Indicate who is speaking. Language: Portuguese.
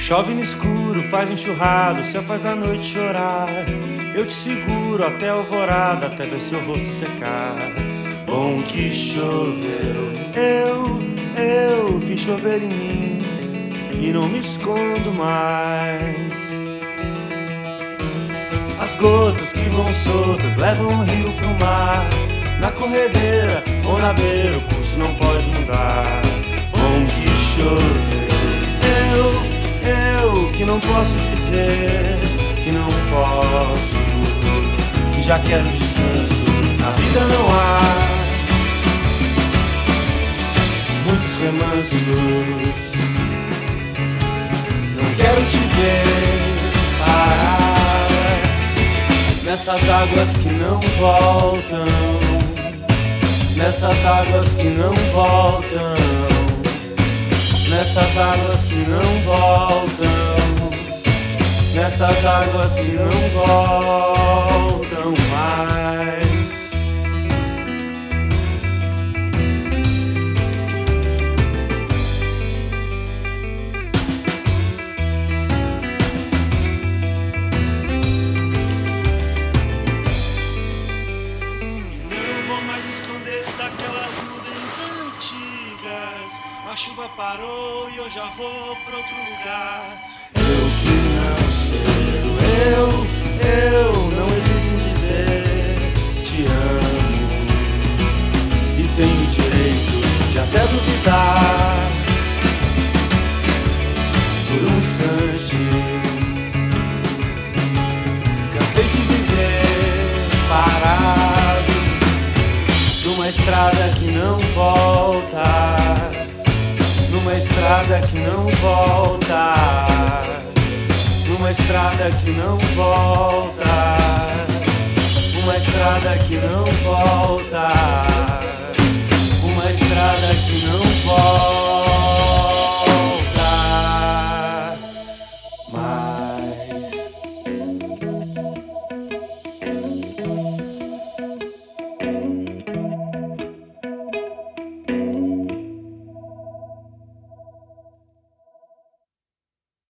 Speaker 1: Chove no escuro, faz enxurrada, o céu faz a noite chorar. Eu te seguro até a alvorada, até ver seu rosto secar. Bom que choveu, eu fiz chover em mim e não me escondo mais. As gotas que vão soltas levam o rio pro mar. Na corredeira ou na beira, o curso não pode mudar. Bom que choveu, eu que não posso dizer que não posso, que já quero descanso. Na vida não há muitos remansos. Não quero te ver parar nessas águas que não voltam, nessas águas que não voltam, nessas águas que não voltam, nessas águas que não voltam mais.
Speaker 2: A chuva parou e eu já vou pra outro lugar.
Speaker 1: Eu que não sei, eu não hesito em dizer te amo e tenho o direito de até duvidar por um instante. Cansei de viver parado numa estrada que não volta, numa estrada que não volta, numa estrada que não volta, uma estrada que não volta, uma estrada que não volta.